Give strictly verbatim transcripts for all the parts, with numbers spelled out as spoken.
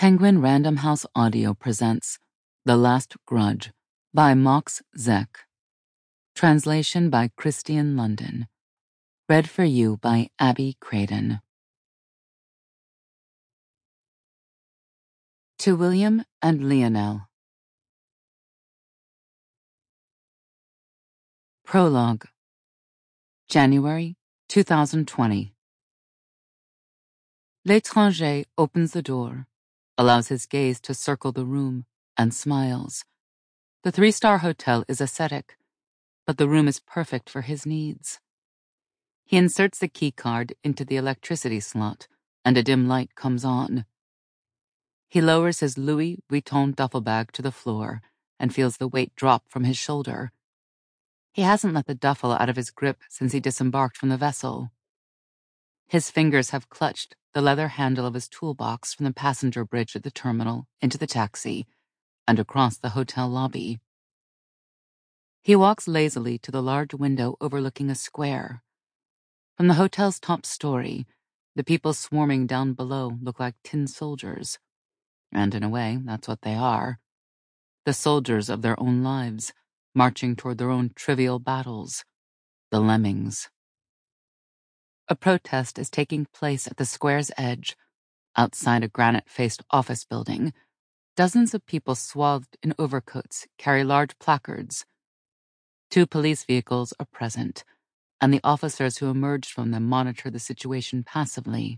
Penguin Random House Audio presents The Last Grudge by Mox Zek. Translation by Christian London. Read for you by Abby Craden. To William and Lionel. Prologue. January two thousand twenty. L'étranger opens the door, allows his gaze to circle the room, and smiles. The three-star hotel is ascetic, but the room is perfect for his needs. He inserts the key card into the electricity slot, and a dim light comes on. He lowers his Louis Vuitton duffel bag to the floor and feels the weight drop from his shoulder. He hasn't let the duffel out of his grip since he disembarked from the vessel. His fingers have clutched the leather handle of his toolbox from the passenger bridge at the terminal into the taxi and across the hotel lobby. He walks lazily to the large window overlooking a square. From the hotel's top story, the people swarming down below look like tin soldiers. And in a way, that's what they are. The soldiers of their own lives, marching toward their own trivial battles. The lemmings. A protest is taking place at the square's edge. Outside a granite-faced office building, dozens of people swathed in overcoats carry large placards. Two police vehicles are present, and the officers who emerged from them monitor the situation passively.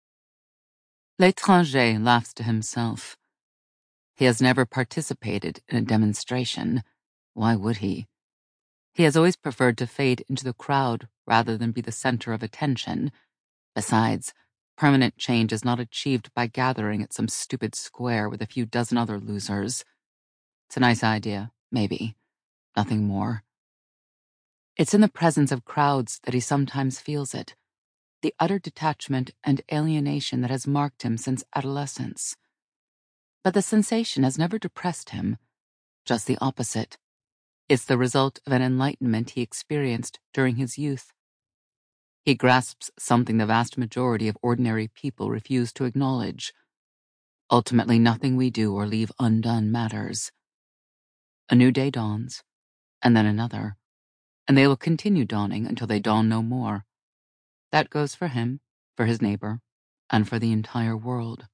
L'étranger laughs to himself. He has never participated in a demonstration. Why would he? He has always preferred to fade into the crowd rather than be the center of attention. Besides, permanent change is not achieved by gathering at some stupid square with a few dozen other losers. It's a nice idea, maybe. Nothing more. It's in the presence of crowds that he sometimes feels it, the utter detachment and alienation that has marked him since adolescence. But the sensation has never depressed him, just the opposite. It's the result of an enlightenment he experienced during his youth. He grasps something the vast majority of ordinary people refuse to acknowledge. Ultimately, nothing we do or leave undone matters. A new day dawns, and then another, and they will continue dawning until they dawn no more. That goes for him, for his neighbor, and for the entire world.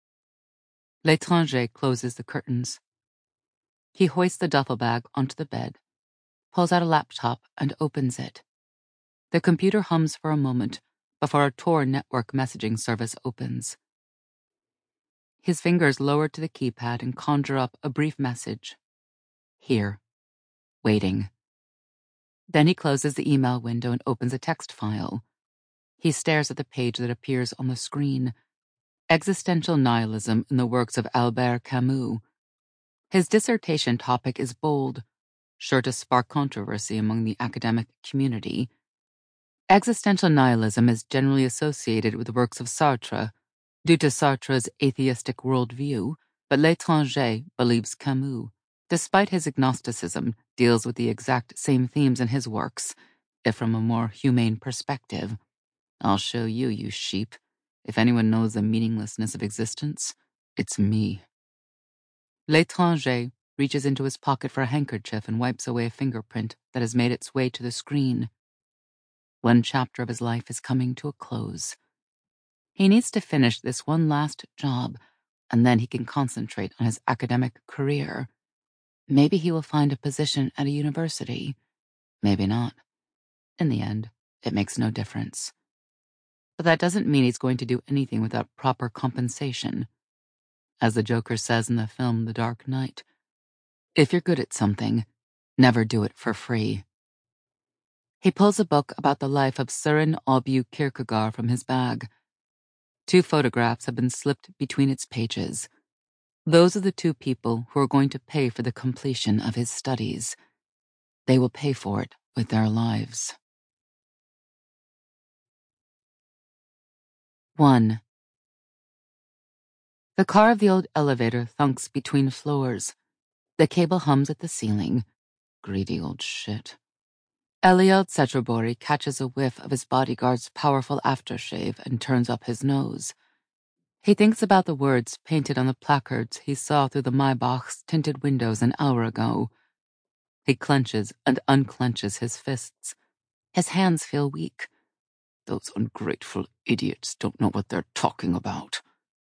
L'étranger closes the curtains. He hoists the duffel bag onto the bed, pulls out a laptop, and opens it. The computer hums for a moment before a Tor network messaging service opens. His fingers lower to the keypad and conjure up a brief message. Here. Waiting. Then he closes the email window and opens a text file. He stares at the page that appears on the screen. Existential nihilism in the works of Albert Camus. His dissertation topic is bold, sure to spark controversy among the academic community. Existential nihilism is generally associated with the works of Sartre, due to Sartre's atheistic worldview, but L'étranger believes Camus, despite his agnosticism, deals with the exact same themes in his works, if from a more humane perspective. I'll show you, you sheep. If anyone knows the meaninglessness of existence, it's me. L'étranger reaches into his pocket for a handkerchief and wipes away a fingerprint that has made its way to the screen. One chapter of his life is coming to a close. He needs to finish this one last job, and then he can concentrate on his academic career. Maybe he will find a position at a university. Maybe not. In the end, it makes no difference. But that doesn't mean he's going to do anything without proper compensation. As the Joker says in the film The Dark Knight, if you're good at something, never do it for free. He pulls a book about the life of Søren Åby Kierkegaard from his bag. Two photographs have been slipped between its pages. Those are the two people who are going to pay for the completion of his studies. They will pay for it with their lives. one. The car of the old elevator thunks between floors. The cable hums at the ceiling. Greedy old shit. Eliel Tsetrabori catches a whiff of his bodyguard's powerful aftershave and turns up his nose. He thinks about the words painted on the placards he saw through the Maybach's tinted windows an hour ago. He clenches and unclenches his fists. His hands feel weak. Those ungrateful idiots don't know what they're talking about.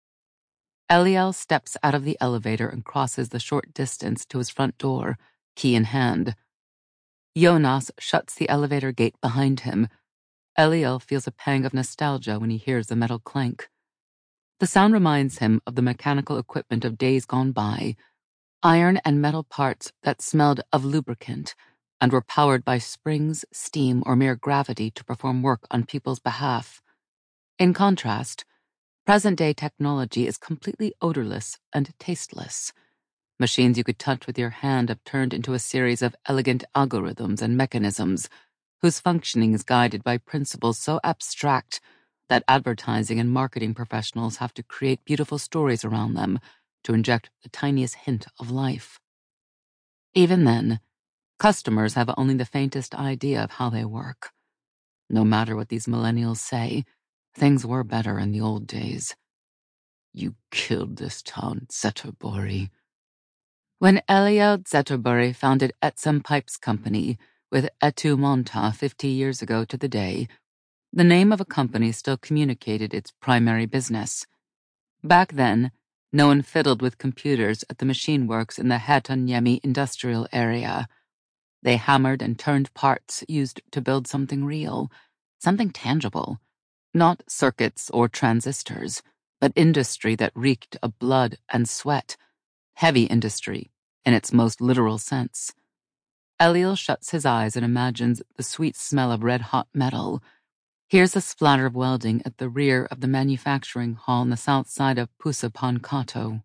Eliel steps out of the elevator and crosses the short distance to his front door, key in hand. Jonas shuts the elevator gate behind him. Eliel feels a pang of nostalgia when he hears the metal clank. The sound reminds him of the mechanical equipment of days gone by, iron and metal parts that smelled of lubricant and were powered by springs, steam, or mere gravity to perform work on people's behalf. In contrast, present-day technology is completely odorless and tasteless. Machines you could touch with your hand have turned into a series of elegant algorithms and mechanisms whose functioning is guided by principles so abstract that advertising and marketing professionals have to create beautiful stories around them to inject the tiniest hint of life. Even then, customers have only the faintest idea of how they work. No matter what these millennials say, things were better in the old days. You killed this town, Zetterbury. When Eliel Zetterbury founded Etsam Pipes Company with Etu Monta fifty years ago to the day, the name of a company still communicated its primary business. Back then, no one fiddled with computers at the machine works in the Hatonyemi industrial area. They hammered and turned parts used to build something real, something tangible, not circuits or transistors, but industry that reeked of blood and sweat, heavy industry in its most literal sense. Eliel shuts his eyes and imagines the sweet smell of red-hot metal. Here's a splatter of welding at the rear of the manufacturing hall on the south side of Pusapankato.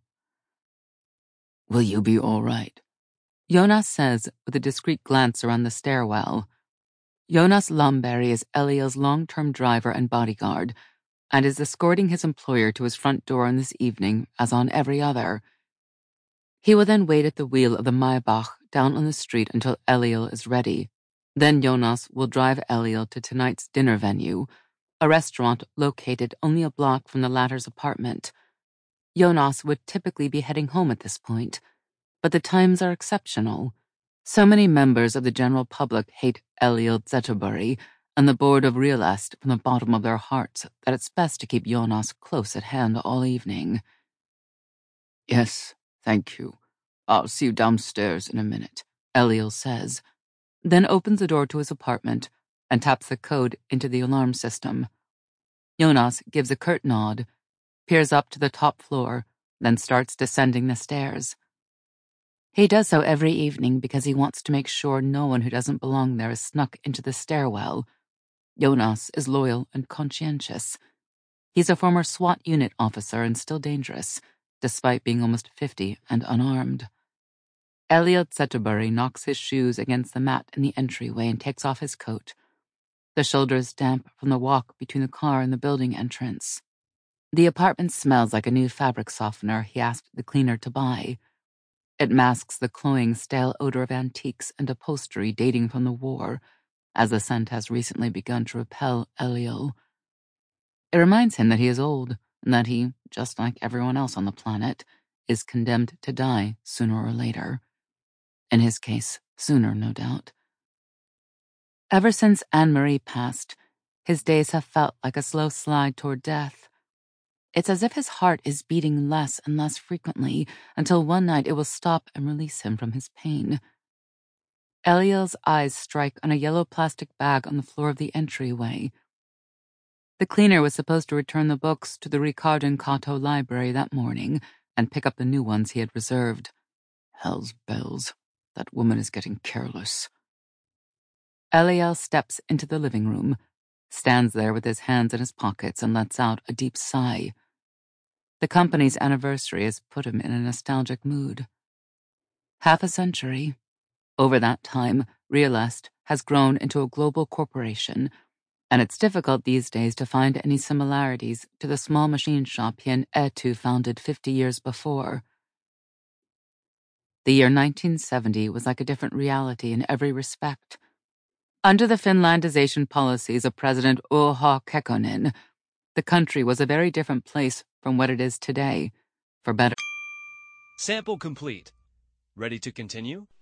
Will you be all right? Jonas says with a discreet glance around the stairwell. Jonas Lomberry is Eliel's long-term driver and bodyguard, and is escorting his employer to his front door on this evening as on every other. He will then wait at the wheel of the Maybach down on the street until Eliel is ready. Then Jonas will drive Eliel to tonight's dinner venue, a restaurant located only a block from the latter's apartment. Jonas would typically be heading home at this point, but the times are exceptional. So many members of the general public hate Eliel Zetterbury and the board of Realest from the bottom of their hearts that it's best to keep Jonas close at hand all evening. Yes, thank you. I'll see you downstairs in a minute, Eliel says, then opens the door to his apartment and taps the code into the alarm system. Jonas gives a curt nod, peers up to the top floor, then starts descending the stairs. He does so every evening because he wants to make sure no one who doesn't belong there is snuck into the stairwell. Jonas is loyal and conscientious. He's a former SWAT unit officer and still dangerous, despite being almost fifty and unarmed. Eliel Zetterbury knocks his shoes against the mat in the entryway and takes off his coat. The shoulder is damp from the walk between the car and the building entrance. The apartment smells like a new fabric softener he asked the cleaner to buy. It masks the cloying, stale odor of antiques and upholstery dating from the war, as the scent has recently begun to repel Eliel. It reminds him that he is old, and that he, just like everyone else on the planet, is condemned to die sooner or later. In his case, sooner, no doubt. Ever since Anne-Marie passed, his days have felt like a slow slide toward death. It's as if his heart is beating less and less frequently until one night it will stop and release him from his pain. Eliel's eyes strike on a yellow plastic bag on the floor of the entryway. The cleaner was supposed to return the books to the Ricardon Cato library that morning and pick up the new ones he had reserved. Hell's bells. That woman is getting careless. Eliel steps into the living room, stands there with his hands in his pockets, and lets out a deep sigh. The company's anniversary has put him in a nostalgic mood. Half a century. Over that time, Realest has grown into a global corporation, and it's difficult these days to find any similarities to the small machine shop he and Etu founded fifty years before. The year nineteen seventy was like a different reality in every respect. Under the Finlandization policies of President Urho Kekkonen, The country was a very different place from what it is today, for better. Sample complete. Ready to continue?